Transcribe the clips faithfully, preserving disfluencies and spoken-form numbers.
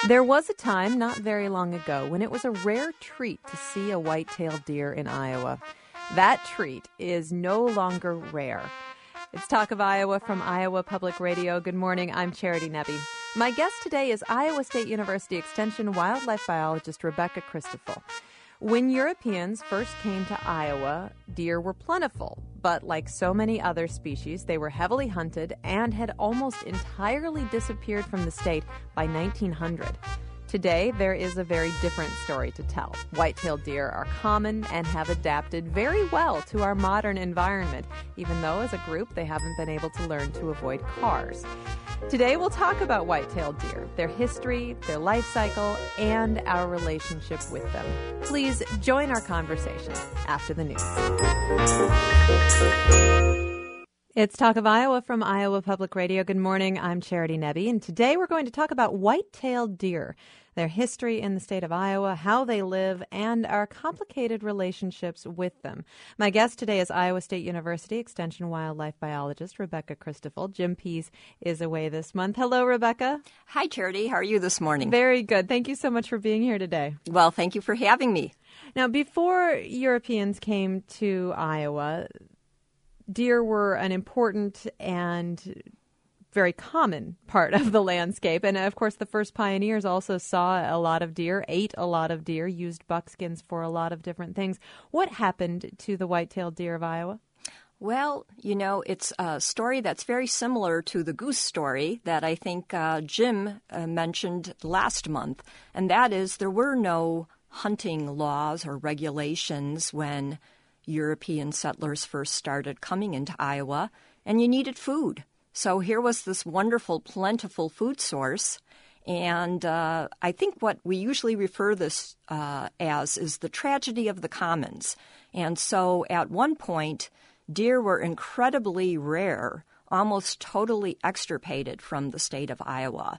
There was a time not very long ago when it was a rare treat to see a white-tailed deer in Iowa. That treat is no longer rare. It's Talk of Iowa from Iowa Public Radio. Good morning, I'm Charity Nebbe. My guest today is Iowa State University Extension wildlife biologist Rebecca Christoffel. When Europeans first came to Iowa, deer were plentiful, but like so many other species, they were heavily hunted and had almost entirely disappeared from the state by nineteen hundred. Today, there is a very different story to tell. White-tailed deer are common and have adapted very well to our modern environment, even though as a group they haven't been able to learn to avoid cars. Today, we'll talk about white-tailed deer, their history, their life cycle, and our relationship with them. Please join our conversation after the news. It's Talk of Iowa from Iowa Public Radio. Good morning, I'm Charity Nebbe, and today we're going to talk about white-tailed deer, their history in the state of Iowa, how they live, and our complicated relationships with them. My guest today is Iowa State University Extension wildlife biologist Rebecca Christoffel. Jim Pease is away this month. Hello, Rebecca. Hi, Charity. How are you this morning? Very good. Thank you so much for being here today. Well, thank you for having me. Now, before Europeans came to Iowa, deer were an important and very common part of the landscape. And, of course, the first pioneers also saw a lot of deer, ate a lot of deer, used buckskins for a lot of different things. What happened to the white-tailed deer of Iowa? Well, you know, it's a story that's very similar to the goose story that I think uh, Jim uh, mentioned last month. And that is there were no hunting laws or regulations when European settlers first started coming into Iowa, and you needed food. So here was this wonderful, plentiful food source, and uh, I think what we usually refer this uh, as is the tragedy of the commons. And so at one point, deer were incredibly rare, almost totally extirpated from the state of Iowa.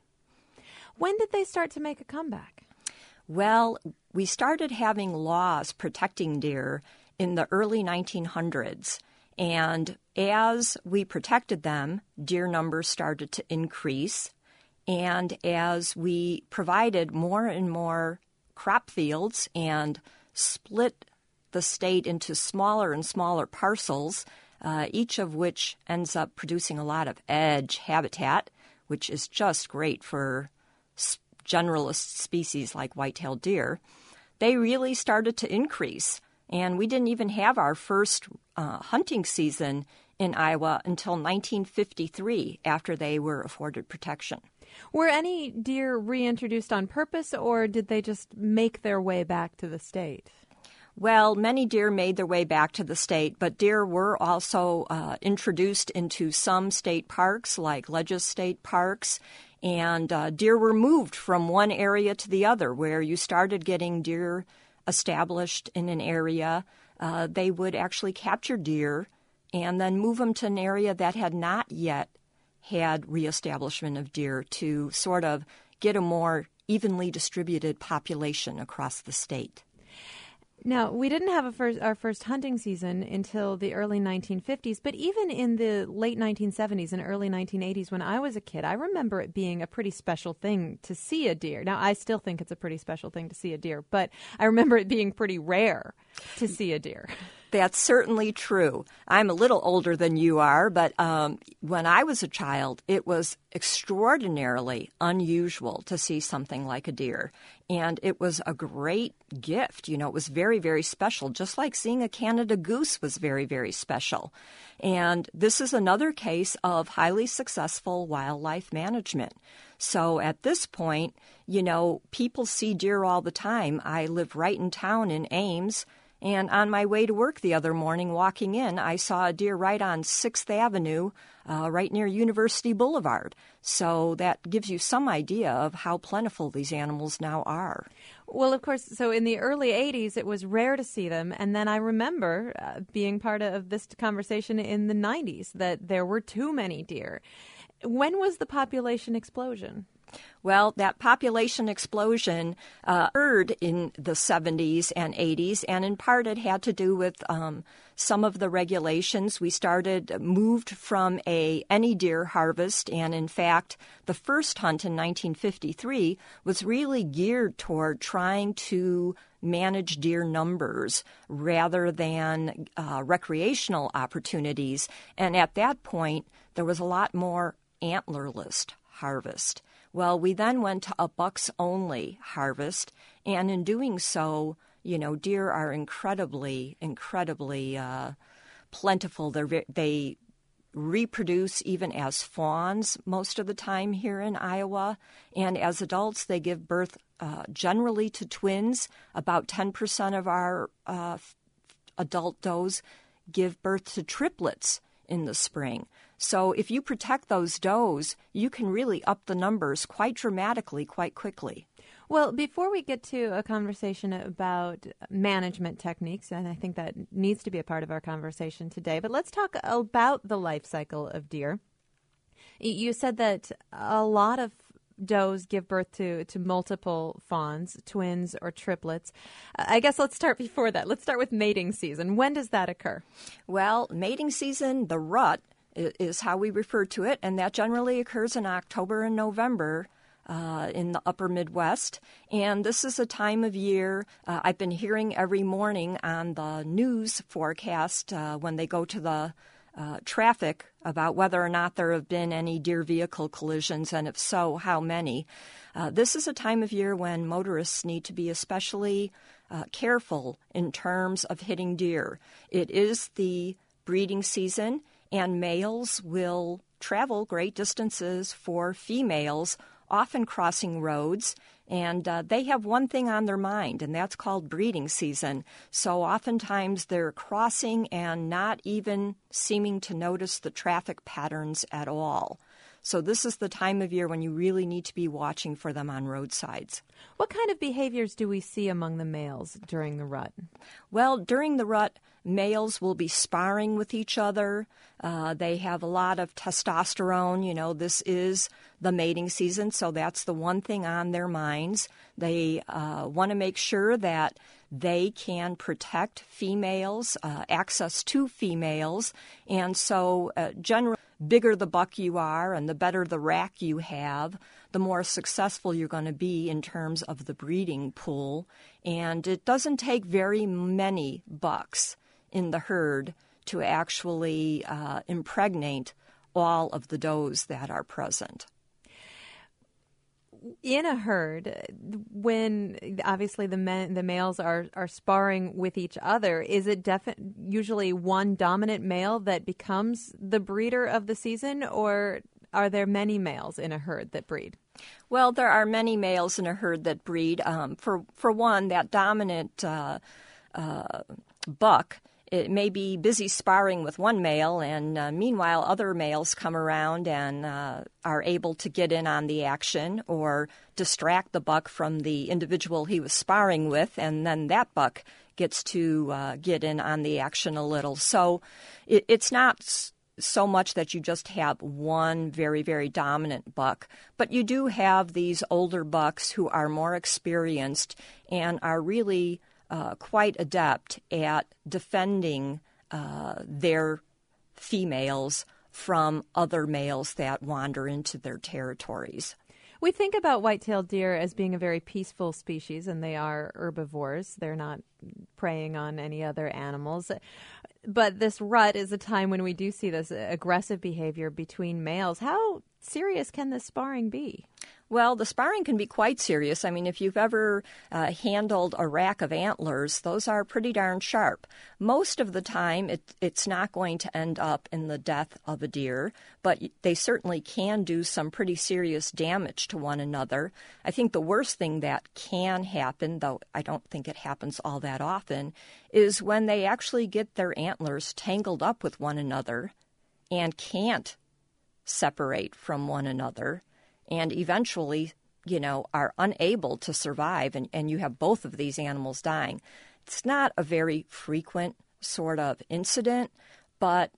When did they start to make a comeback? Well, we started having laws protecting deer in the early nineteen hundreds. And as we protected them, deer numbers started to increase. And as we provided more and more crop fields and split the state into smaller and smaller parcels, uh, each of which ends up producing a lot of edge habitat, which is just great for generalist species like white-tailed deer, they really started to increase. And we didn't even have our first uh, hunting season in Iowa until nineteen fifty-three, after they were afforded protection. Were any deer reintroduced on purpose, or did they just make their way back to the state? Well, many deer made their way back to the state, but deer were also uh, introduced into some state parks, like Ledges State Parks, and uh, deer were moved from one area to the other, where you started getting deer established in an area. Uh, they would actually capture deer and then move them to an area that had not yet had reestablishment of deer to sort of get a more evenly distributed population across the state. Now, we didn't have a first, our first hunting season until the early nineteen fifties, but even in the late nineteen seventies and early nineteen eighties when I was a kid, I remember it being a pretty special thing to see a deer. Now, I still think it's a pretty special thing to see a deer, but I remember it being pretty rare to see a deer. That's certainly true. I'm a little older than you are, but um, when I was a child, it was extraordinarily unusual to see something like a deer. And it was a great gift. You know, it was very, very special, just like seeing a Canada goose was very, very special. And this is another case of highly successful wildlife management. So at this point, you know, people see deer all the time. I live right in town in Ames. And on my way to work the other morning, walking in, I saw a deer right on sixth Avenue, uh, right near University Boulevard. So that gives you some idea of how plentiful these animals now are. Well, of course, so in the early eighties, it was rare to see them. And then I remember uh, being part of this conversation in the nineties that there were too many deer. When was the population explosion? Well, that population explosion uh, occurred in the seventies and eighties, and in part it had to do with um, some of the regulations. We started, moved from a any deer harvest, and in fact, the first hunt in nineteen fifty-three was really geared toward trying to manage deer numbers rather than uh, recreational opportunities. And at that point, there was a lot more antlerless harvest. Well, we then went to a bucks-only harvest, and in doing so, you know, deer are incredibly, incredibly uh, plentiful. They're, they reproduce even as fawns most of the time here in Iowa, and as adults, they give birth uh, generally to twins. About ten percent of our uh, adult does give birth to triplets in the spring. So if you protect those does, you can really up the numbers quite dramatically, quite quickly. Well, before we get to a conversation about management techniques, and I think that needs to be a part of our conversation today, but let's talk about the life cycle of deer. You said that a lot of does give birth to, to multiple fawns, twins or triplets. I guess let's start before that. Let's start with mating season. When does that occur? Well, mating season, the rut, is how we refer to it, and that generally occurs in October and November uh, in the upper Midwest. And this is a time of year uh, I've been hearing every morning on the news forecast uh, when they go to the uh, traffic about whether or not there have been any deer vehicle collisions, and if so, how many. Uh, this is a time of year when motorists need to be especially uh, careful in terms of hitting deer. It is the breeding season, and males will travel great distances for females, often crossing roads, and uh, they have one thing on their mind, and that's called breeding season. So oftentimes they're crossing and not even seeming to notice the traffic patterns at all. So this is the time of year when you really need to be watching for them on roadsides. What kind of behaviors do we see among the males during the rut? Well, during the rut, males will be sparring with each other. Uh, they have a lot of testosterone. You know, this is the mating season, so that's the one thing on their minds. They uh, want to make sure that they can protect females, uh, access to females, and so uh, generally, bigger the buck you are and the better the rack you have, the more successful you're going to be in terms of the breeding pool. And it doesn't take very many bucks in the herd to actually uh, impregnate all of the does that are present. In a herd, when obviously the men, the males are, are sparring with each other, is it defi- usually one dominant male that becomes the breeder of the season, or are there many males in a herd that breed? Well, there are many males in a herd that breed. Um, for for one, that dominant uh, uh, buck, it may be busy sparring with one male, and uh, meanwhile other males come around and uh, are able to get in on the action or distract the buck from the individual he was sparring with, and then that buck gets to uh, get in on the action a little. So it, it's not so much that you just have one very, very dominant buck, but you do have these older bucks who are more experienced and are really Uh, quite adept at defending uh, their females from other males that wander into their territories. We think about white-tailed deer as being a very peaceful species, and they are herbivores. They're not preying on any other animals. But this rut is a time when we do see this aggressive behavior between males. How serious can this sparring be? Well, the sparring can be quite serious. I mean, if you've ever uh, handled a rack of antlers, those are pretty darn sharp. Most of the time, it, it's not going to end up in the death of a deer, but they certainly can do some pretty serious damage to one another. I think the worst thing that can happen, though I don't think it happens all that often, is when they actually get their antlers tangled up with one another and can't separate from one another, and eventually, you know, are unable to survive, and, and you have both of these animals dying. It's not a very frequent sort of incident, but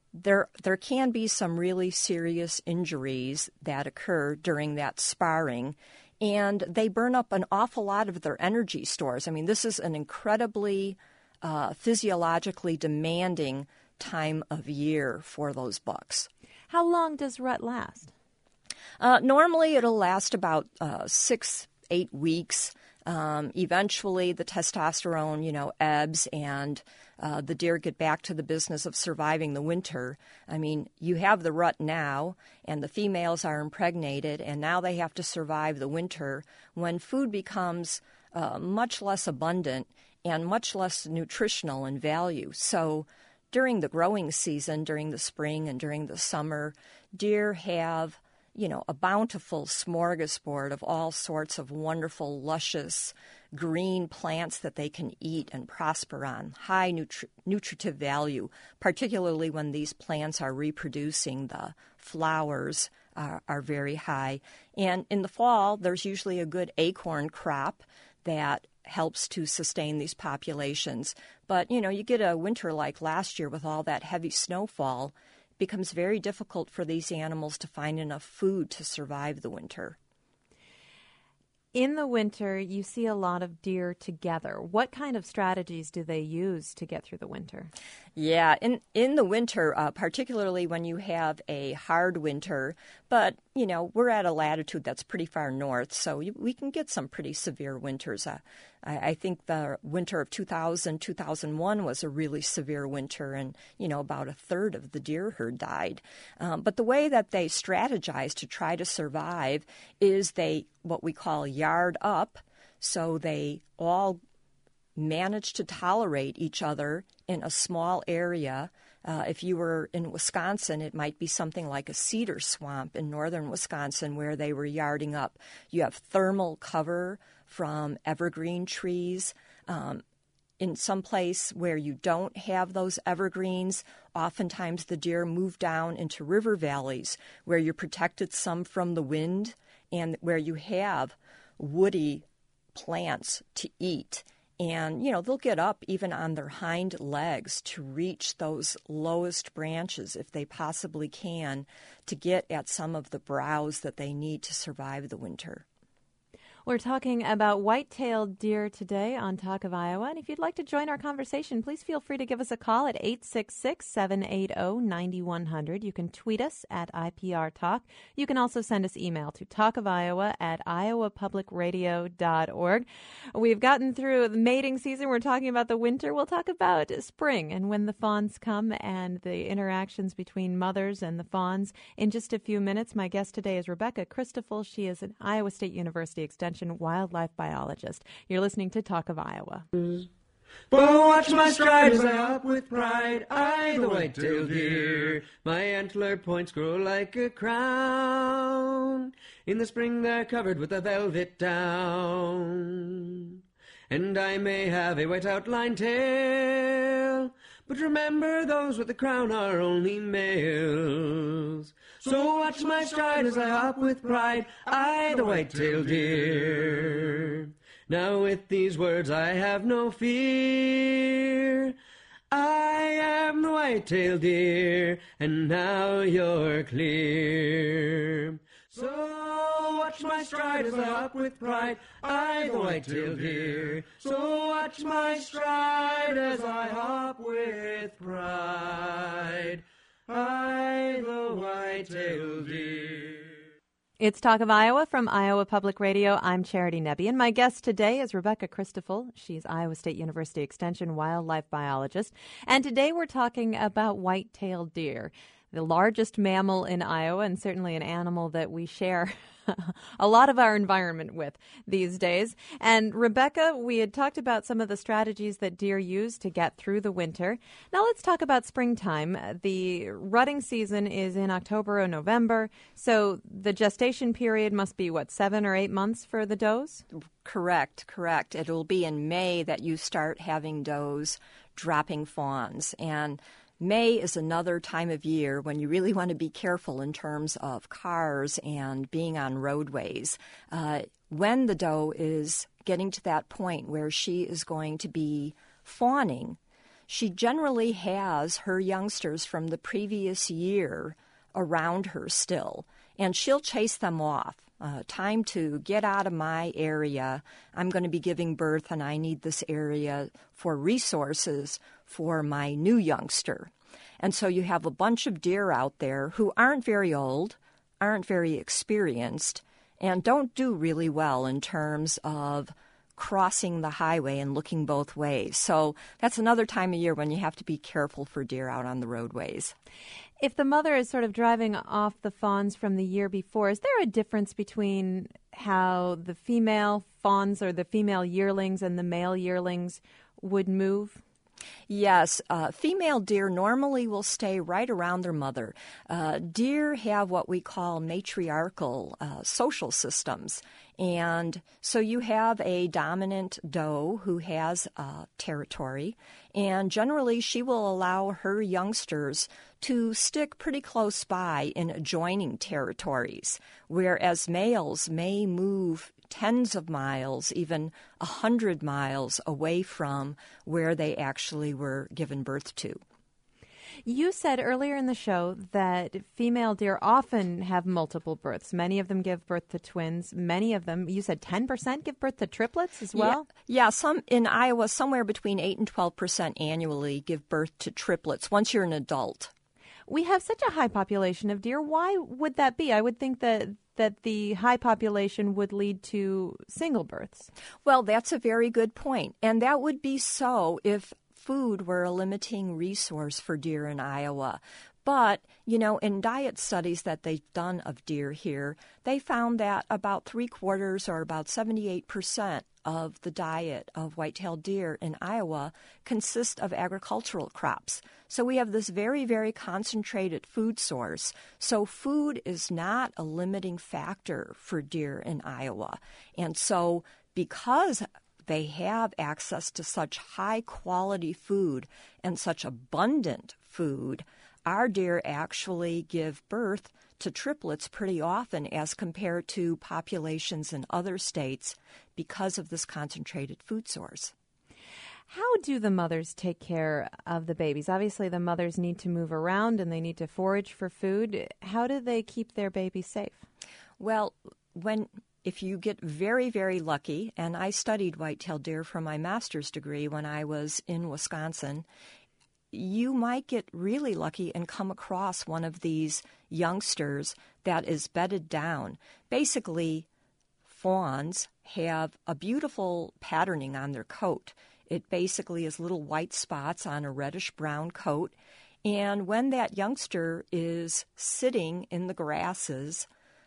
there there can be some really serious injuries that occur during that sparring, and they burn up an awful lot of their energy stores. I mean, this is an incredibly uh, physiologically demanding time of year for those bucks. How long does rut last? Uh, normally, it'll last about uh, six, eight weeks. Um, eventually, the testosterone, you know, ebbs, and uh, the deer get back to the business of surviving the winter. I mean, you have the rut now, and the females are impregnated, and now they have to survive the winter when food becomes uh, much less abundant and much less nutritional in value. So during the growing season, during the spring and during the summer, deer have, you know, a bountiful smorgasbord of all sorts of wonderful, luscious green plants that they can eat and prosper on, high nutri- nutritive value, particularly when these plants are reproducing. The flowers are, are very high. And in the fall, there's usually a good acorn crop that helps to sustain these populations. But, you know, you get a winter like last year with all that heavy snowfall, it becomes very difficult for these animals to find enough food to survive the winter. In the winter, you see a lot of deer together. What kind of strategies do they use to get through the winter? Yeah, in in the winter, uh, particularly when you have a hard winter, but, you know, we're at a latitude that's pretty far north, so you, we can get some pretty severe winters. Uh, I, I think the winter of two thousand, two thousand one was a really severe winter, and, you know, about a third of the deer herd died. Um, but the way that they strategize to try to survive is they, what we call yard up, so they all manage to tolerate each other in a small area. Uh, if you were in Wisconsin, it might be something like a cedar swamp in northern Wisconsin where they were yarding up. You have thermal cover from evergreen trees. Um, in some place where you don't have those evergreens, oftentimes the deer move down into river valleys where you're protected some from the wind and where you have woody plants to eat. And, you know, they'll get up even on their hind legs to reach those lowest branches if they possibly can to get at some of the browse that they need to survive the winter. We're talking about white-tailed deer today on Talk of Iowa. And if you'd like to join our conversation, please feel free to give us a call at eight six six, seven eight zero, nine one zero zero. You can tweet us at I P R Talk. You can also send us email to talkofiowa at iowa public radio dot org. We've gotten through the mating season. We're talking about the winter. We'll talk about spring and when the fawns come and the interactions between mothers and the fawns in just a few minutes. My guest today is Rebecca Christoffel. She is an Iowa State University Extension wildlife biologist. You're listening to Talk of Iowa. But watch my stride as I hop with pride. I, the white-tailed deer, my antler points grow like a crown. In the spring they're covered with a velvet down, and I may have a white outlined tail, but remember those with the crown are only males. So watch my stride as I hop with pride, I, the white-tailed deer. Now with these words I have no fear. I am the white-tailed deer, and now you're clear. So watch my stride as I hop with pride, I, the white-tailed deer. So watch my stride as I hop with pride, I, the white-tailed deer. It's Talk of Iowa from Iowa Public Radio. I'm Charity Nebbe, and my guest today is Rebecca Christoffel. She's Iowa State University Extension wildlife biologist. And today we're talking about white-tailed deer, the largest mammal in Iowa and certainly an animal that we share a lot of our environment with these days. And Rebecca, we had talked about some of the strategies that deer use to get through the winter. Now let's talk about springtime. The rutting season is in October or November, so the gestation period must be, what, seven or eight months for the does? Correct, correct. It'll be in May that you start having does dropping fawns. And May is another time of year when you really want to be careful in terms of cars and being on roadways. Uh, when the doe is getting to that point where she is going to be fawning, she generally has her youngsters from the previous year around her still, and she'll chase them off. Uh, time to get out of my area. I'm going to be giving birth, and I need this area for resources for my new youngster. And so you have a bunch of deer out there who aren't very old, aren't very experienced, and don't do really well in terms of crossing the highway and looking both ways. So that's another time of year when you have to be careful for deer out on the roadways. If the mother is sort of driving off the fawns from the year before, is there a difference between how the female fawns or the female yearlings and the male yearlings would move? Yes, uh, female deer normally will stay right around their mother. Uh, deer have what we call matriarchal uh, social systems. And so you have a dominant doe who has uh, territory, and generally she will allow her youngsters to stick pretty close by in adjoining territories, whereas males may move tens of miles, even a hundred miles away from where they actually were given birth to. You said earlier in the show that female deer often have multiple births. Many of them give birth to twins. Many of them, you said ten percent give birth to triplets as well? Yeah, yeah some in Iowa, somewhere between eight and twelve percent annually give birth to triplets once you're an adult. We have such a high population of deer. Why would that be? I would think that that the high population would lead to single births. Well, that's a very good point. And that would be so if food were a limiting resource for deer in Iowa. But, you know, in diet studies that they've done of deer here, they found that about three quarters or about seventy-eight percent of the diet of white-tailed deer in Iowa consist of agricultural crops. So we have this very, very concentrated food source. So food is not a limiting factor for deer in Iowa. And so because they have access to such high-quality food and such abundant food, our deer actually give birth to triplets pretty often as compared to populations in other states because of this concentrated food source. How do the mothers take care of the babies? Obviously, the mothers need to move around and they need to forage for food. How do they keep their babies safe? Well, when if you get very, very lucky, and I studied white-tailed deer for my master's degree when I was in Wisconsin, you might get really lucky and come across one of these youngsters that is bedded down. Basically, fawns have a beautiful patterning on their coat. It basically is little white spots on a reddish-brown coat. And when that youngster is sitting in the grasses,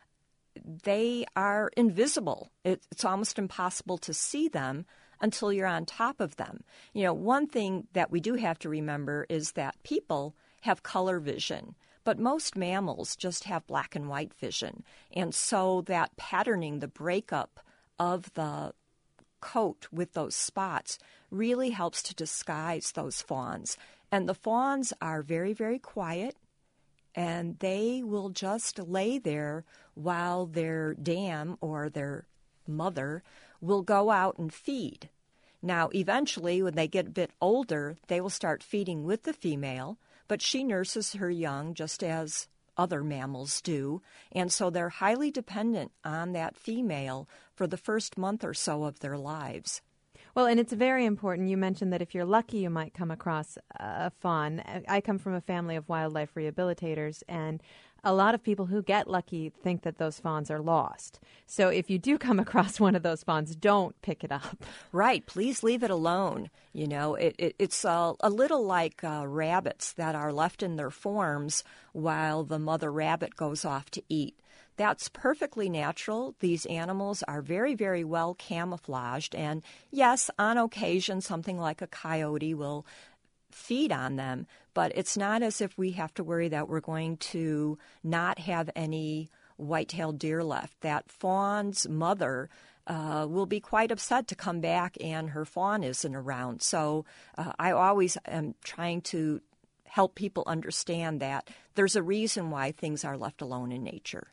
they are invisible. It, it's almost impossible to see them until you're on top of them. You know, one thing that we do have to remember is that people have color vision, but most mammals just have black and white vision. And so that patterning, the breakup of the coat with those spots really helps to disguise those fawns. And the fawns are very, very quiet, and they will just lay there while their dam or their mother will go out and feed. Now, eventually, when they get a bit older, they will start feeding with the female, but she nurses her young just as other mammals do, and so they're highly dependent on that female for the first month or so of their lives. Well, and it's very important. You mentioned that if you're lucky, you might come across a fawn. I come from a family of wildlife rehabilitators, and a lot of people who get lucky think that those fawns are lost. So if you do come across one of those fawns, don't pick it up. Right. Please leave it alone. You know, it, it, it's a, a little like uh, rabbits that are left in their forms while the mother rabbit goes off to eat. That's perfectly natural. These animals are very, very well camouflaged. And yes, on occasion, something like a coyote will feed on them, but it's not as if we have to worry that we're going to not have any white-tailed deer left. That fawn's mother uh, will be quite upset to come back and her fawn isn't around. So uh, I always am trying to help people understand that there's a reason why things are left alone in nature.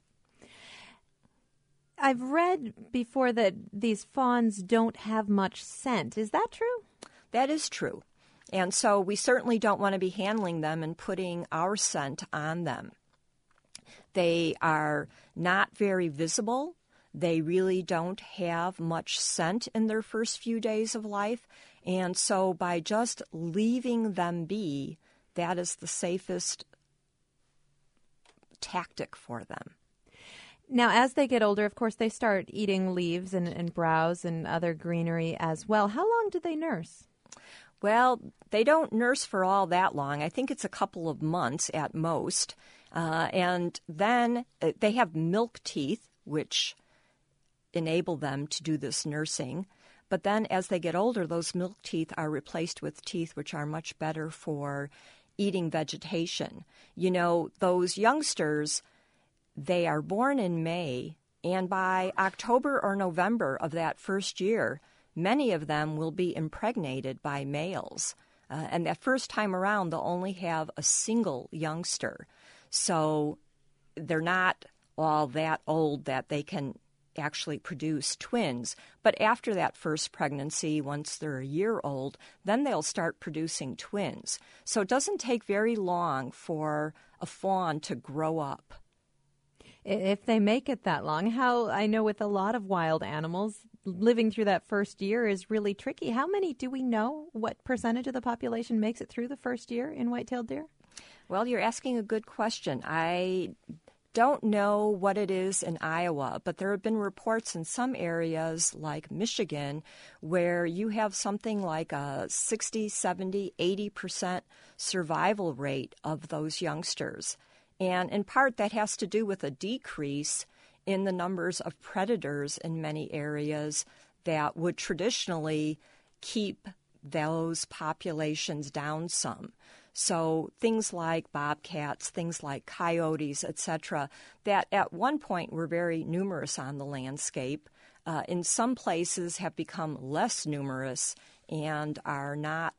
I've read before that these fawns don't have much scent. Is that true? That is true. And so we certainly don't want to be handling them and putting our scent on them. They are not very visible. They really don't have much scent in their first few days of life. And so by just leaving them be, that is the safest tactic for them. Now, as they get older, of course, they start eating leaves and, and browse and other greenery as well. How long do they nurse? Well, they don't nurse for all that long. I think it's a couple of months at most. Uh, and then uh, they have milk teeth, which enable them to do this nursing. But then as they get older, those milk teeth are replaced with teeth which are much better for eating vegetation. You know, those youngsters, they are born in May, and by October or November of that first year, many of them will be impregnated by males. Uh, and that first time around, they'll only have a single youngster. So they're not all that old that they can actually produce twins. But after that first pregnancy, once they're a year old, then they'll start producing twins. So it doesn't take very long for a fawn to grow up. If they make it that long, how I know with a lot of wild animals, living through that first year is really tricky. How many do we know? What percentage of the population makes it through the first year in white-tailed deer? Well, you're asking a good question. I don't know what it is in Iowa, but there have been reports in some areas like Michigan where you have something like a sixty, seventy, eighty percent survival rate of those youngsters. And in part, that has to do with a decrease in the numbers of predators in many areas that would traditionally keep those populations down some. So things like bobcats, things like coyotes, et cetera, that at one point were very numerous on the landscape, uh, in some places have become less numerous and are not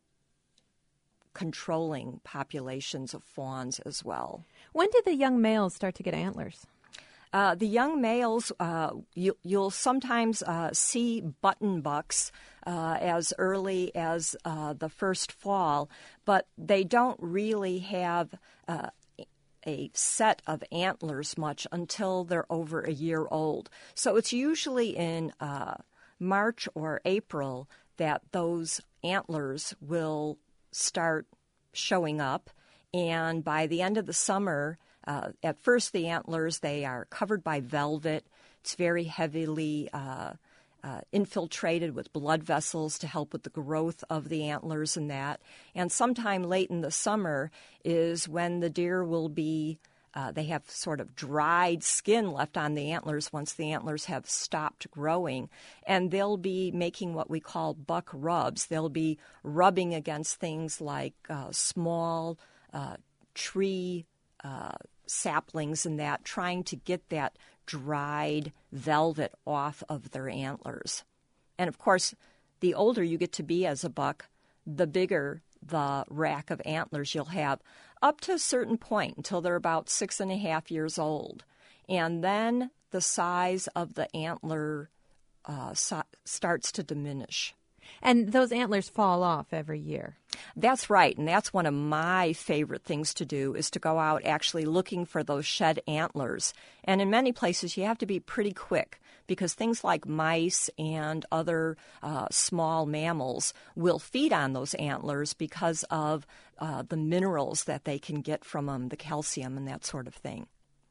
controlling populations of fawns as well. When did the young males start to get antlers? Uh, the young males, uh, you, you'll sometimes uh, see button bucks uh, as early as uh, the first fall, but they don't really have uh, a set of antlers much until they're over a year old. So it's usually in uh, March or April that those antlers will start showing up, and by the end of the summer, uh, at first the antlers, they are covered by velvet. It's very heavily uh, uh, infiltrated with blood vessels to help with the growth of the antlers and that. And sometime late in the summer is when the deer will be Uh, they have sort of dried skin left on the antlers once the antlers have stopped growing, and they'll be making what we call buck rubs. They'll be rubbing against things like uh, small uh, tree uh, saplings and that, trying to get that dried velvet off of their antlers. And, of course, the older you get to be as a buck, the bigger the rack of antlers you'll have, up to a certain point until they're about six and a half years old. And then the size of the antler uh, so- starts to diminish. And those antlers fall off every year. That's right, and that's one of my favorite things to do, is to go out actually looking for those shed antlers. And in many places you have to be pretty quick, because things like mice and other uh, small mammals will feed on those antlers because of uh, the minerals that they can get from them, the calcium and that sort of thing.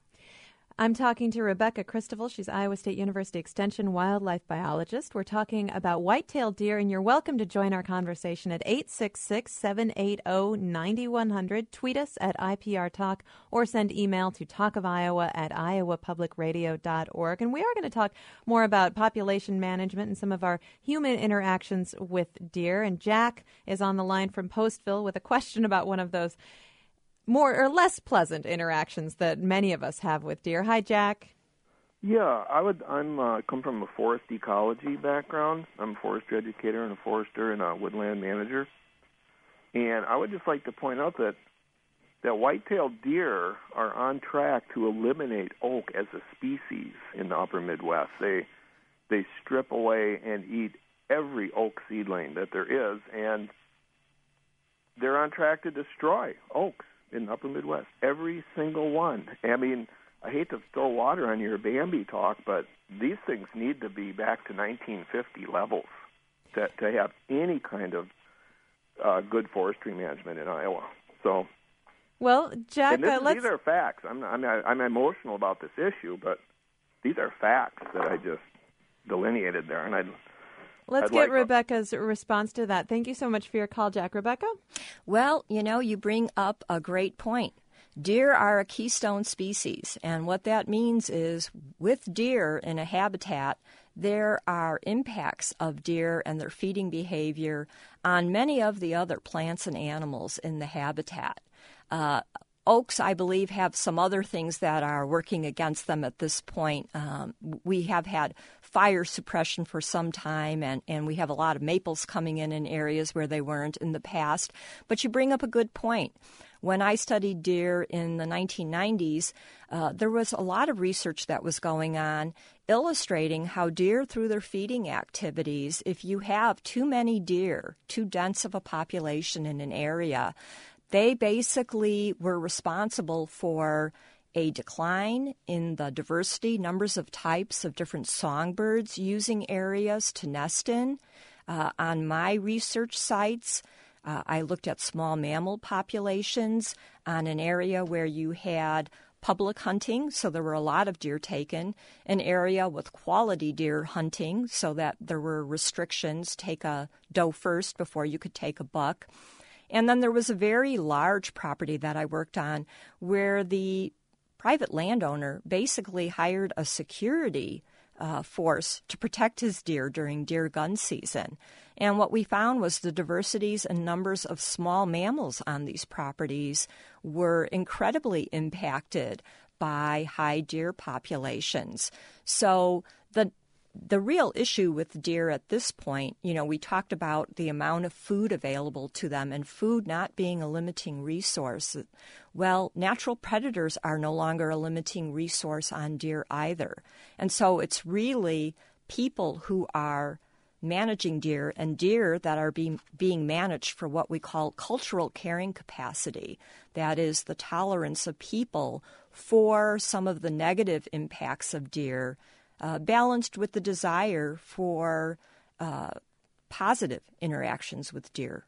I'm talking to Rebecca Christoval. She's Iowa State University Extension wildlife biologist. We're talking about white-tailed deer, and you're welcome to join our conversation at eight six six, seven eight zero, nine one zero zero. Tweet us at I P R Talk or send email to talkofiowa at iowa public radio dot org. And we are going to talk more about population management and some of our human interactions with deer. And Jack is on the line from Postville with a question about one of those more or less pleasant interactions that many of us have with deer. Hi, Jack. Yeah, I would. I'm uh, come from a forest ecology background. I'm a forestry educator and a forester and a woodland manager. And I would just like to point out that that white-tailed deer are on track to eliminate oak as a species in the upper Midwest. They they strip away and eat every oak seedling that there is, and they're on track to destroy oaks in the upper Midwest. Every single one. I mean, I hate to throw water on your Bambi talk, but these things need to be back to nineteen fifty levels to, to have any kind of uh, good forestry management in Iowa. So, well, Jack, and this, uh, let's... these are facts. I'm, I'm, I'm emotional about this issue, but these are facts that I just delineated there, and I'd Let's I'd get like Rebecca's response to that. Thank you so much for your call, Jack. Rebecca? Well, you know, you bring up a great point. Deer are a keystone species, and what that means is with deer in a habitat, there are impacts of deer and their feeding behavior on many of the other plants and animals in the habitat. Uh, Oaks, I believe, have some other things that are working against them at this point. Um, we have had fire suppression for some time, and, and we have a lot of maples coming in in areas where they weren't in the past. But you bring up a good point. When I studied deer in the nineteen nineties, uh, there was a lot of research that was going on illustrating how deer, through their feeding activities, if you have too many deer, too dense of a population in an area, they basically were responsible for a decline in the diversity, numbers of types of different songbirds using areas to nest in. Uh, on my research sites, uh, I looked at small mammal populations on an area where you had public hunting, so there were a lot of deer taken, an area with quality deer hunting, so that there were restrictions, take a doe first before you could take a buck. And then there was a very large property that I worked on where the private landowner basically hired a security uh, force to protect his deer during deer gun season. And what we found was the diversities and numbers of small mammals on these properties were incredibly impacted by high deer populations. So the The real issue with deer at this point, you know, we talked about the amount of food available to them and food not being a limiting resource. Well, natural predators are no longer a limiting resource on deer either. And so it's really people who are managing deer and deer that are being, being managed for what we call cultural carrying capacity. That is the tolerance of people for some of the negative impacts of deer, Uh, balanced with the desire for uh, positive interactions with deer.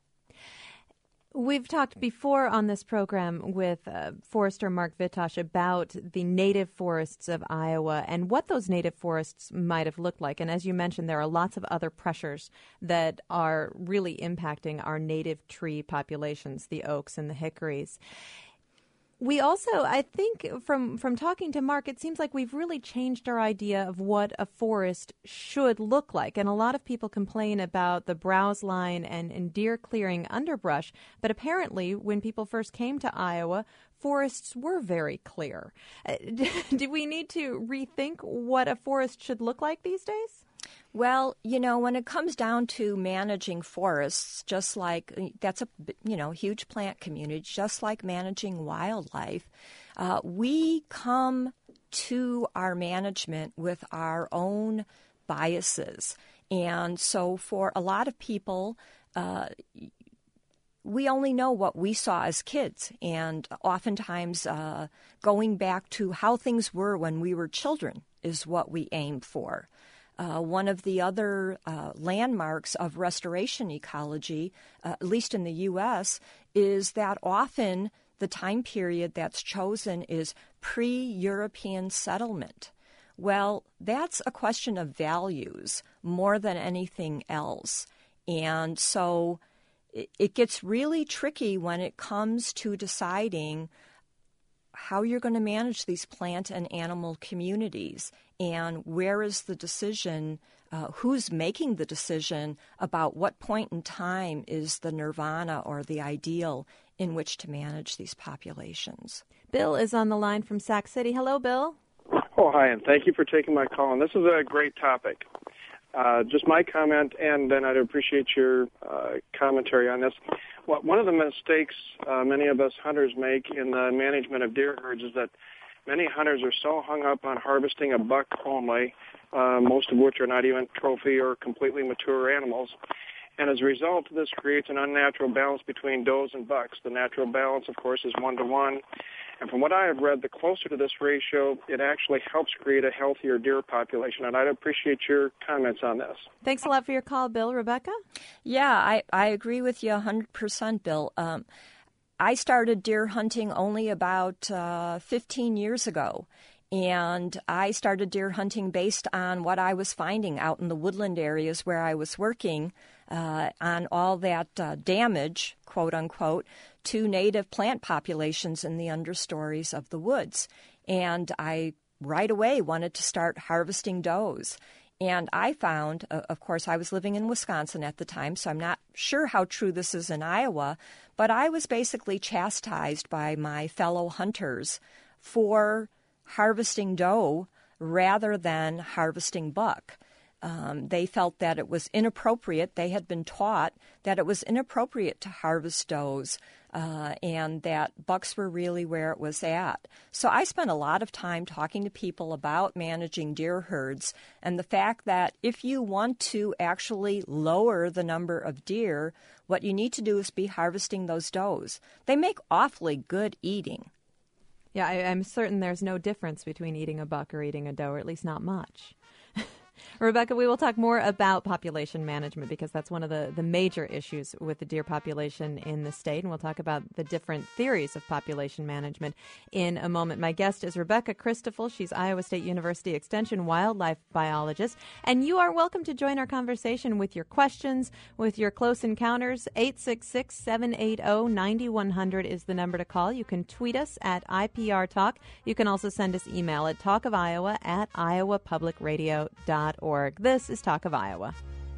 We've talked before on this program with uh, forester Mark Vitosh about the native forests of Iowa and what those native forests might have looked like. And as you mentioned, there are lots of other pressures that are really impacting our native tree populations, the oaks and the hickories. We also, I think, from, from talking to Mark, it seems like we've really changed our idea of what a forest should look like. And a lot of people complain about the browse line and, and deer clearing underbrush. But apparently, when people first came to Iowa, forests were very clear. Uh, do we need to rethink what a forest should look like these days? Well, you know, when it comes down to managing forests, just like that's a, you know, huge plant community, just like managing wildlife, uh, we come to our management with our own biases. And so for a lot of people, uh, we only know what we saw as kids. And oftentimes uh, going back to how things were when we were children is what we aim for. Uh, one of the other uh, landmarks of restoration ecology, uh, at least in the U S, is that often the time period that's chosen is pre-European settlement. Well, that's a question of values more than anything else. And so it, it gets really tricky when it comes to deciding how you're going to manage these plant and animal communities, and where is the decision, uh, who's making the decision about what point in time is the nirvana or the ideal in which to manage these populations. Bill is on the line from Sac City. Hello, Bill. Oh, hi, and thank you for taking my call. And this is a great topic. Uh, just my comment, and then I'd appreciate your uh, commentary on this. Well, one of the mistakes uh, many of us hunters make in the management of deer herds is that many hunters are so hung up on harvesting a buck only, uh, most of which are not even trophy or completely mature animals. And as a result, this creates an unnatural balance between does and bucks. The natural balance, of course, is one to one. And from what I have read, the closer to this ratio, it actually helps create a healthier deer population. And I'd appreciate your comments on this. Thanks a lot for your call, Bill. Rebecca? Yeah, I, I agree with you one hundred percent, Bill. Um, I started deer hunting only about uh, fifteen years ago. And I started deer hunting based on what I was finding out in the woodland areas where I was working uh, on all that uh, damage, quote unquote, to native plant populations in the understories of the woods. And I right away wanted to start harvesting does. And I found, uh, of course, I was living in Wisconsin at the time, so I'm not sure how true this is in Iowa, but I was basically chastised by my fellow hunters for harvesting doe rather than harvesting buck. Um, they felt that it was inappropriate. They had been taught that it was inappropriate to harvest does uh, and that bucks were really where it was at. So I spent a lot of time talking to people about managing deer herds and the fact that if you want to actually lower the number of deer, what you need to do is be harvesting those does. They make awfully good eating. Yeah, I, I'm certain there's no difference between eating a buck or eating a doe, or at least not much. Rebecca, we will talk more about population management because that's one of the, the major issues with the deer population in the state, and we'll talk about the different theories of population management in a moment. My guest is Rebecca Christoffel. She's Iowa State University Extension wildlife biologist, and you are welcome to join our conversation with your questions, with your close encounters. eight six six, seven eight zero, nine one zero zero is the number to call. You can tweet us at I P R Talk. You can also send us email at talkofiowa at iowa public radio dot org. This is Talk of Iowa.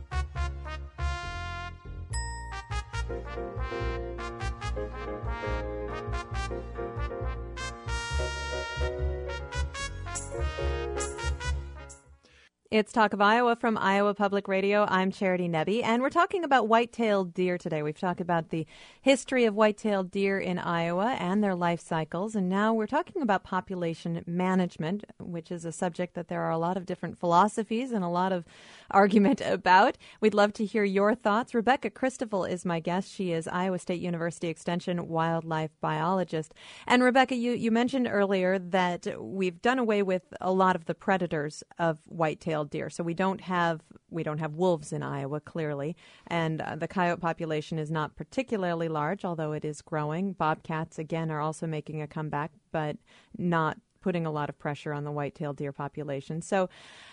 It's Talk of Iowa from Iowa Public Radio. I'm Charity Nebbe, and we're talking about white-tailed deer today. We've talked about the history of white-tailed deer in Iowa and their life cycles, and now we're talking about population management, which is a subject that there are a lot of different philosophies and a lot of argument about. We'd love to hear your thoughts. Rebecca Christoffel is my guest. She is Iowa State University Extension wildlife biologist. And Rebecca, you, you mentioned earlier that we've done away with a lot of the predators of white-tailed deer. So we don't have we don't have wolves in Iowa, clearly, and uh, the coyote population is not particularly large, although it is growing. Bobcats, again, are also making a comeback, but not putting a lot of pressure on the white-tailed deer population. So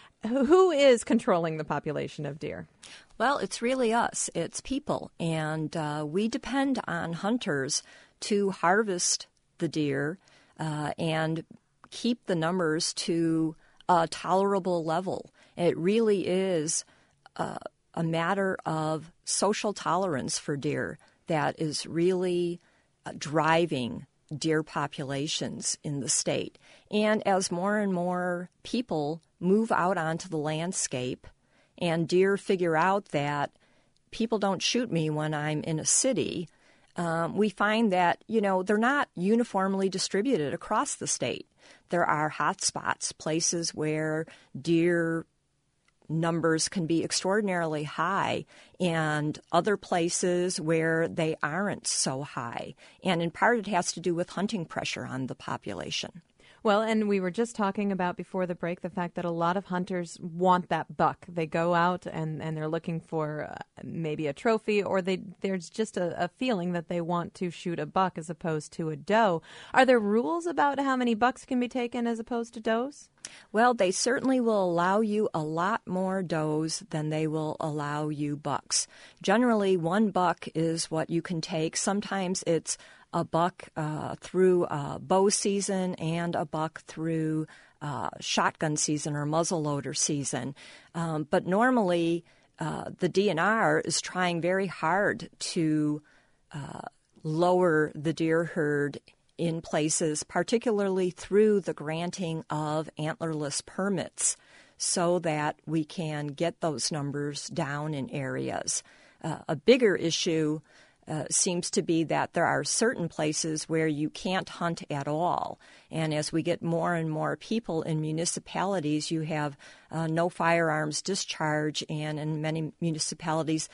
who is controlling the population of deer? Well, it's really us. It's people, and uh, we depend on hunters to harvest the deer uh, and keep the numbers to a tolerable level. It really is uh, a matter of social tolerance for deer that is really uh, driving deer populations in the state. And as more and more people move out onto the landscape and deer figure out that people don't shoot me when I'm in a city, um, we find that, you know, they're not uniformly distributed across the state. There are hot spots, places where deer numbers can be extraordinarily high, and other places where they aren't so high. And in part, it has to do with hunting pressure on the population. Well, and we were just talking about before the break the fact that a lot of hunters want that buck. They go out and, and they're looking for uh, maybe a trophy, or they there's just a, a feeling that they want to shoot a buck as opposed to a doe. Are there rules about how many bucks can be taken as opposed to does? Well, they certainly will allow you a lot more does than they will allow you bucks. Generally, one buck is what you can take. Sometimes it's a buck uh, through uh, bow season and a buck through uh, shotgun season or muzzleloader season. Um, but normally, uh, the D N R is trying very hard to uh, lower the deer herd in places, particularly through the granting of antlerless permits, so that we can get those numbers down in areas. Uh, a bigger issue Uh, seems to be that there are certain places where you can't hunt at all. And as we get more and more people in municipalities, you have uh, no firearms discharge, and in many municipalities,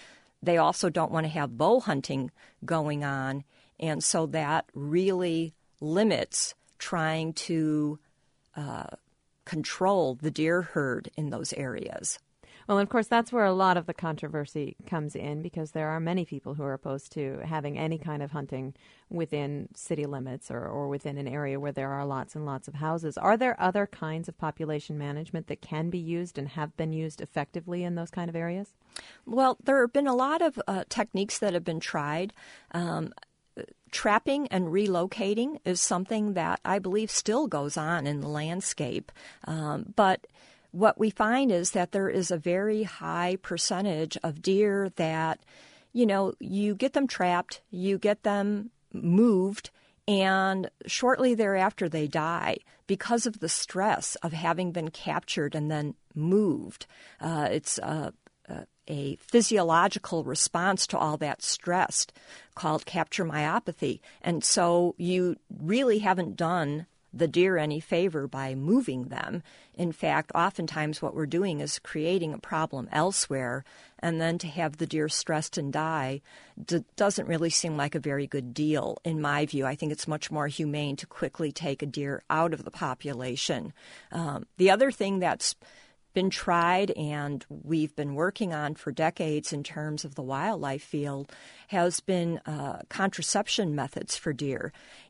they also don't want to have bow hunting going on, and so that really limits trying to uh, control the deer herd in those areas. Well, of course, that's where a lot of the controversy comes in, because there are many people who are opposed to having any kind of hunting within city limits or, or within an area where there are lots and lots of houses. Are there other kinds of population management that can be used and have been used effectively in those kind of areas? Well, there have been a lot of uh, techniques that have been tried. Um, Trapping and relocating is something that I believe still goes on in the landscape. Um, but what we find is that there is a very high percentage of deer that, you know, you get them trapped, you get them moved, and shortly thereafter they die because of the stress of having been captured and then moved. Uh, it's a, a, a physiological response to all that stress called capture myopathy. And so you really haven't done the deer any favor by moving them. In fact, oftentimes what we're doing is creating a problem elsewhere, and then to have the deer stressed and die d- doesn't really seem like a very good deal, in my view. I think it's much more humane to quickly take a deer out of the population. Um, the other thing that's been tried and we've been working on for decades in terms of the wildlife field has been uh, contraception methods for deer.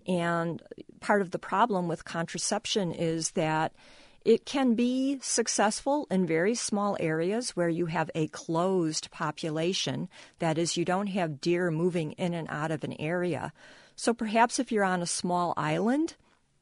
And part of the problem with contraception is that it can be successful in very small areas where you have a closed population. That is, you don't have deer moving in and out of an area. So perhaps if you're on a small island,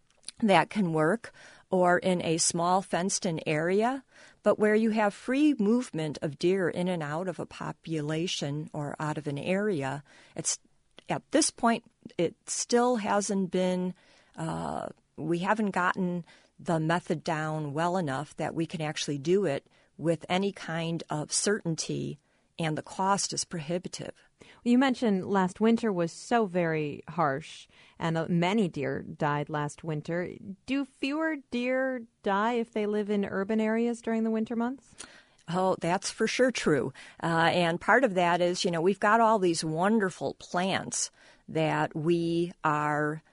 that can work, or in a small fenced-in area. But where you have free movement of deer in and out of a population or out of an area, it's at this point, it still hasn't been, uh, we haven't gotten the method down well enough that we can actually do it with any kind of certainty, and the cost is prohibitive. You mentioned last winter was so very harsh, and uh, many deer died last winter. Do fewer deer die if they live in urban areas during the winter months? Oh, that's for sure true. Uh, and part of that is, you know, we've got all these wonderful plants that we are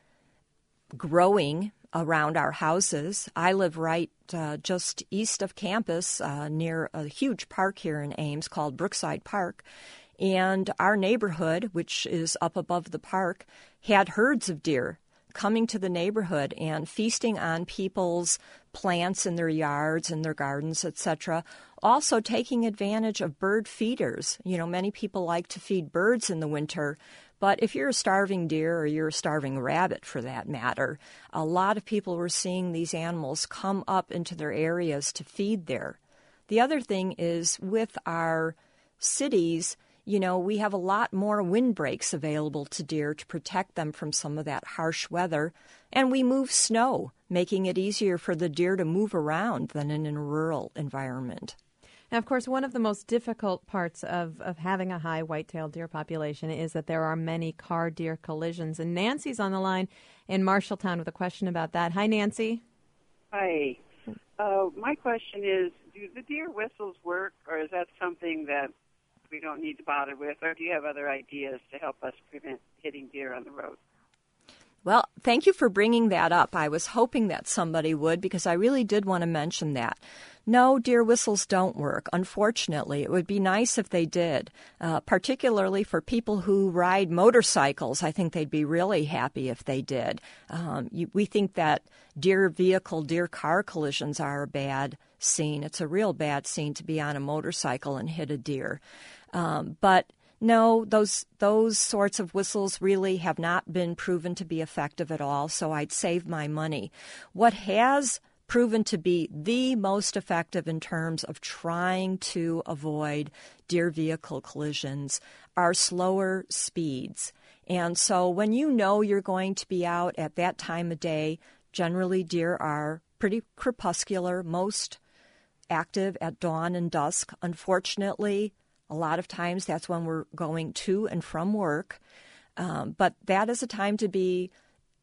growing around our houses. I live right uh, just east of campus uh, near a huge park here in Ames called Brookside Park. And our neighborhood, which is up above the park, had herds of deer coming to the neighborhood and feasting on people's plants in their yards and their gardens, et cetera. Also taking advantage of bird feeders. You know, many people like to feed birds in the winter, but if you're a starving deer or you're a starving rabbit, for that matter, a lot of people were seeing these animals come up into their areas to feed there. The other thing is with our cities, you know, we have a lot more windbreaks available to deer to protect them from some of that harsh weather, and we move snow, making it easier for the deer to move around than in a rural environment. Now, of course, one of the most difficult parts of, of having a high white-tailed deer population is that there are many car-deer collisions. And Nancy's on the line in Marshalltown with a question about that. Hi, Nancy. Hi. Uh, my question is, do the deer whistles work, or is that something that we don't need to bother with, or do you have other ideas to help us prevent hitting deer on the road? Well, thank you for bringing that up. I was hoping that somebody would, because I really did want to mention that. No, deer whistles don't work, unfortunately. It would be nice if they did, uh, particularly for people who ride motorcycles. I think they'd be really happy if they did. Um, you, we think that deer vehicle, deer car collisions are a bad scene. It's a real bad scene to be on a motorcycle and hit a deer. Um, but no, those those sorts of whistles really have not been proven to be effective at all, so I'd save my money. What has proven to be the most effective in terms of trying to avoid deer vehicle collisions are slower speeds. And so when you know you're going to be out at that time of day, generally deer are pretty crepuscular, most active at dawn and dusk. Unfortunately, a lot of times that's when we're going to and from work. Um, but that is a time to be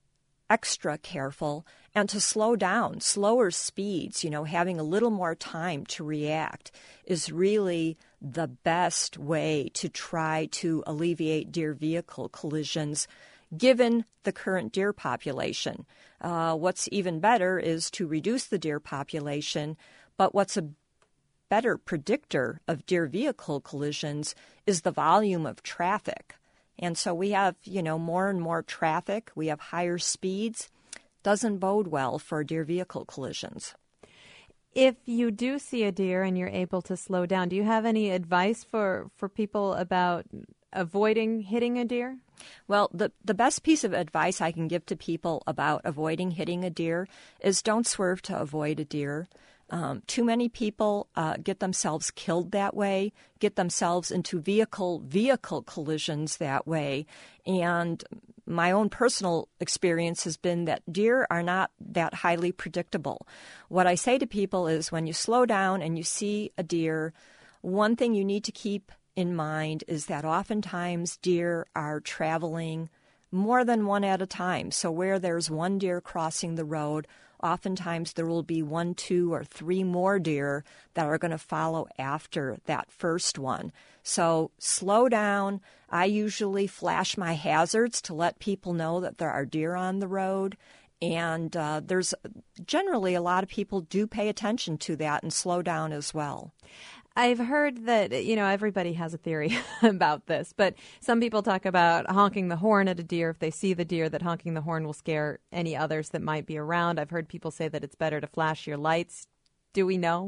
extra careful and to slow down. Slower speeds, you know, having a little more time to react is really the best way to try to alleviate deer vehicle collisions given the current deer population. Uh, what's even better is to reduce the deer population, but what's a better predictor of deer vehicle collisions is the volume of traffic. And so we have, you know, more and more traffic. We have higher speeds. Doesn't bode well for deer vehicle collisions. If you do see a deer and you're able to slow down, do you have any advice for, for people about avoiding hitting a deer? Well, the, the best piece of advice I can give to people about avoiding hitting a deer is don't swerve to avoid a deer. Um, too many people uh, get themselves killed that way, get themselves into vehicle-vehicle collisions that way. And my own personal experience has been that deer are not that highly predictable. What I say to people is when you slow down and you see a deer, one thing you need to keep in mind is that oftentimes deer are traveling more than one at a time. So where there's one deer crossing the road, oftentimes there will be one, two, or three more deer that are going to follow after that first one. So slow down. I usually flash my hazards to let people know that there are deer on the road. And uh, there's generally a lot of people do pay attention to that and slow down as well. I've heard that, you know, everybody has a theory about this, but some people talk about honking the horn at a deer. If they see the deer, that honking the horn will scare any others that might be around. I've heard people say that it's better to flash your lights. Do we know?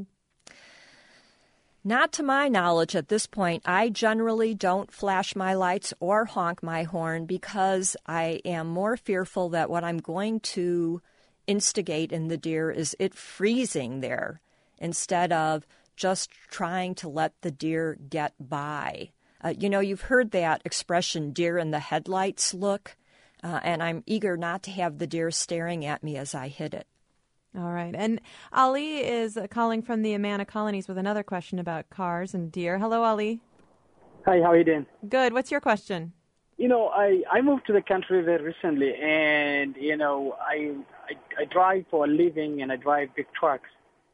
Not to my knowledge at this point. I generally don't flash my lights or honk my horn because I am more fearful that what I'm going to instigate in the deer is it freezing there instead of just trying to let the deer get by. Uh, you know, you've heard that expression, deer in the headlights look, uh, and I'm eager not to have the deer staring at me as I hit it. All right. And Ali is calling from the Amana Colonies with another question about cars and deer. Hello, Ali. Hi, how are you doing? Good. What's your question? You know, I, I moved to the country very recently, and, you know, I, I I drive for a living, and I drive big trucks.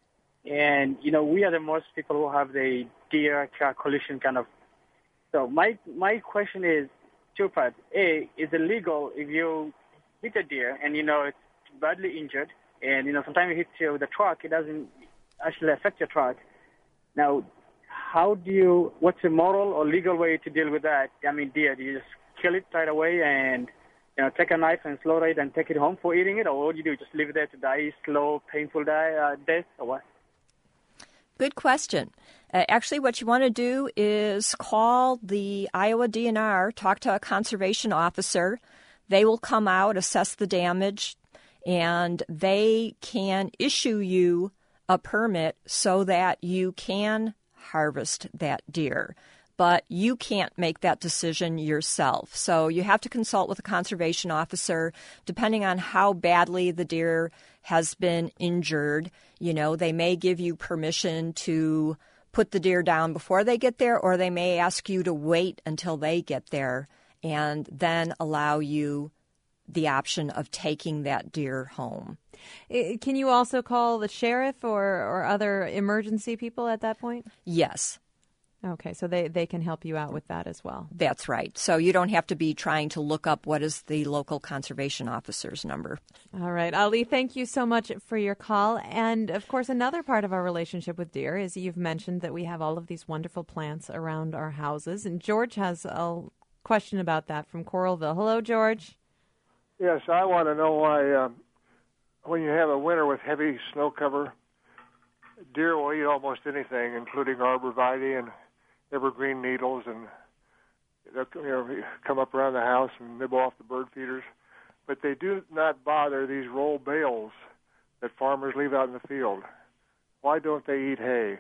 And, you know, we are the most people who have the deer-car collision kind of. So my my question is two parts. A, is it legal if you hit a deer and, you know, it's badly injured, and, you know, sometimes you hit you with a truck, it doesn't actually affect your truck. Now, how do you, what's the moral or legal way to deal with that? I mean, deer, do you just kill it right away and, you know, take a knife and slaughter it and take it home for eating it? Or what do you do? Just leave it there to die, slow, painful die, uh, death, or what? Good question. Uh, actually, what you want to do is call the Iowa D N R, talk to a conservation officer. They will come out, assess the damage, and they can issue you a permit so that you can harvest that deer. But you can't make that decision yourself. So you have to consult with a conservation officer. Depending on how badly the deer has been injured, you know, they may give you permission to put the deer down before they get there, or they may ask you to wait until they get there and then allow you the option of taking that deer home. Can you also call the sheriff or, or other emergency people at that point? Yes. Okay, so they, they can help you out with that as well. That's right. So you don't have to be trying to look up what is the local conservation officer's number. All right. Ali, thank you so much for your call. And, of course, another part of our relationship with deer is you've mentioned that we have all of these wonderful plants around our houses. And George has a question about that from Coralville. Hello, George. Yes, I want to know why uh, when you have a winter with heavy snow cover, deer will eat almost anything, including arborvitae and evergreen needles, and they'll, you know, come up around the house and nibble off the bird feeders. But they do not bother these roll bales that farmers leave out in the field. Why don't they eat hay?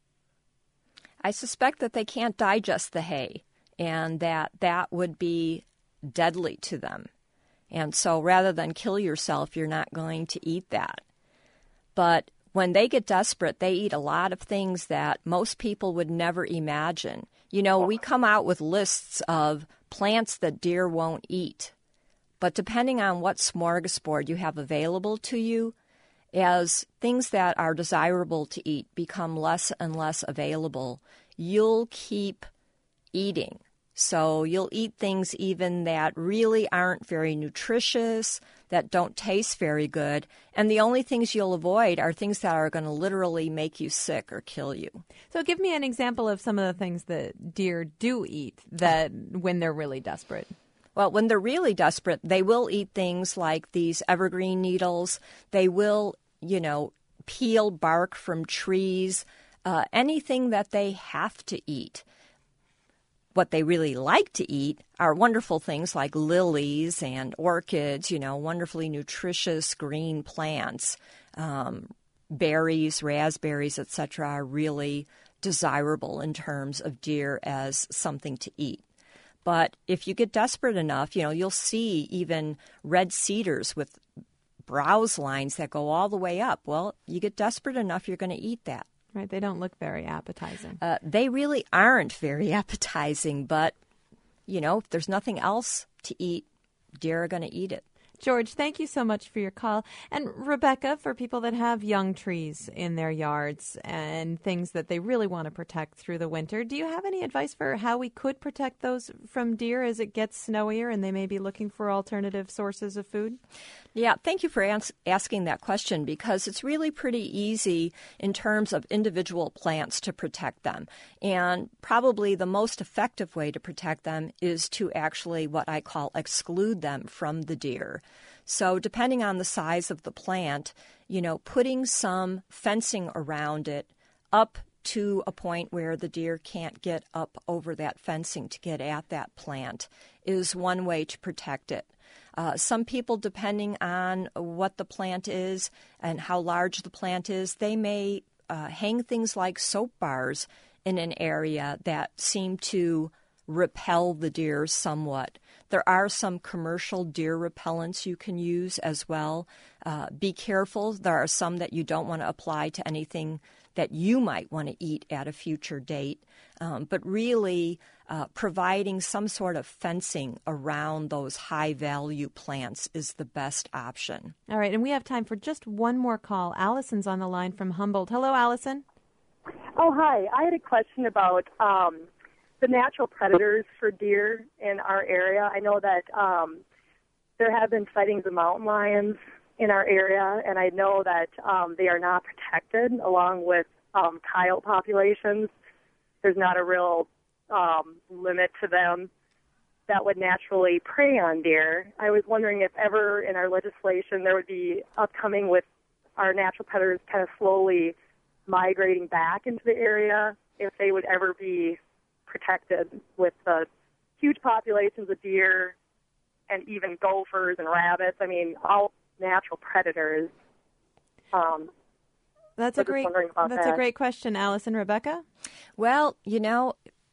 I suspect that they can't digest the hay, and that that would be deadly to them. And so rather than kill yourself, you're not going to eat that. But when they get desperate, they eat a lot of things that most people would never imagine. You know, we come out with lists of plants that deer won't eat, But depending on what smorgasbord you have available to you, as things that are desirable to eat become less and less available, you'll keep eating. So you'll eat things even that really aren't very nutritious, that don't taste very good, and the only things you'll avoid are things that are going to literally make you sick or kill you. So give me an example of some of the things that deer do eat that when they're really desperate. Well, when they're really desperate, they will eat things like these evergreen needles. They will, you know, peel bark from trees, uh, anything that they have to eat. What they really like to eat are wonderful things like lilies and orchids, you know, wonderfully nutritious green plants. Um, berries, raspberries, et cetera are really desirable in terms of deer as something to eat. But if you get desperate enough, you know, you'll see even red cedars with browse lines that go all the way up. Well, you get desperate enough, you're going to eat that. Right, they don't look very appetizing. Uh, they really aren't very appetizing, but, you know, if there's nothing else to eat, deer are going to eat it. George, thank you so much for your call. And Rebecca, for people that have young trees in their yards and things that they really want to protect through the winter, do you have any advice for how we could protect those from deer as it gets snowier and they may be looking for alternative sources of food? Yeah, thank you for ans- asking that question, because it's really pretty easy in terms of individual plants to protect them. And probably the most effective way to protect them is to actually what I call exclude them from the deer. So depending on the size of the plant, you know, putting some fencing around it up to a point where the deer can't get up over that fencing to get at that plant is one way to protect it. Uh, some people, depending on what the plant is and how large the plant is, they may uh, hang things like soap bars in an area that seem to repel the deer somewhat. There are some commercial deer repellents you can use as well. Uh, be careful. There are some that you don't want to apply to anything that you might want to eat at a future date. Um, but really, uh, providing some sort of fencing around those high-value plants is the best option. All right, and we have time for just one more call. Allison's on the line from Humboldt. Hello, Allison. Oh, hi. I had a question about um, the natural predators for deer in our area. I know that um, there have been sightings of mountain lions in our area, and I know that um, they are not protected along with um, coyote populations. There's not a real um, limit to them that would naturally prey on deer. I was wondering if ever in our legislation there would be upcoming with our natural predators kind of slowly migrating back into the area, if they would ever be protected with the huge populations of deer and even gophers and rabbits. I mean, all natural predators. Um, that's a great. That's that. a great question, Allison. Rebecca? Well, you know,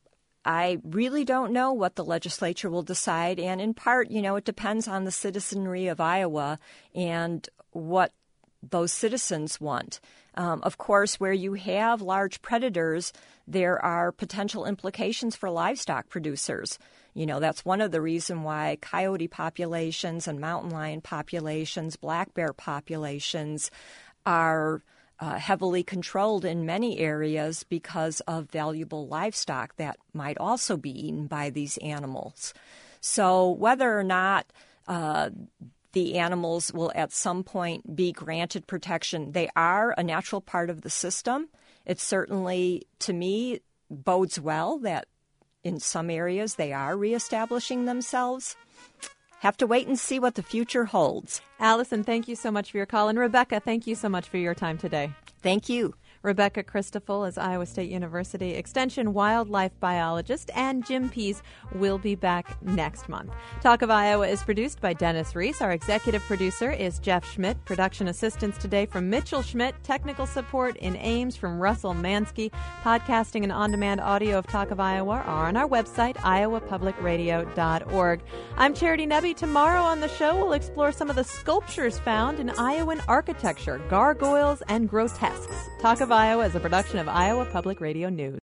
I really don't know what the legislature will decide, and in part, you know, it depends on the citizenry of Iowa and what those citizens want. Um, of course, where you have large predators, there are potential implications for livestock producers. You know, that's one of the reasons why coyote populations and mountain lion populations, black bear populations are uh, heavily controlled in many areas because of valuable livestock that might also be eaten by these animals. So whether or not uh, the animals will at some point be granted protection, they are a natural part of the system. It certainly, to me, bodes well that in some areas they are reestablishing themselves. Have to wait and see what the future holds. Allison, thank you so much for your call. And Rebecca, thank you so much for your time today. Thank you. Rebecca Christoffel is Iowa State University Extension wildlife biologist, and Jim Pease will be back next month. Talk of Iowa is produced by Dennis Reese. Our executive producer is Jeff Schmidt. Production assistance today from Mitchell Schmidt. Technical support in Ames from Russell Mansky. Podcasting and on-demand audio of Talk of Iowa are on our website, iowa public radio dot org. I'm Charity Nebbe. Tomorrow on the show, we'll explore some of the sculptures found in Iowan architecture, gargoyles and grotesques. Talk of Iowa is a production of Iowa Public Radio News.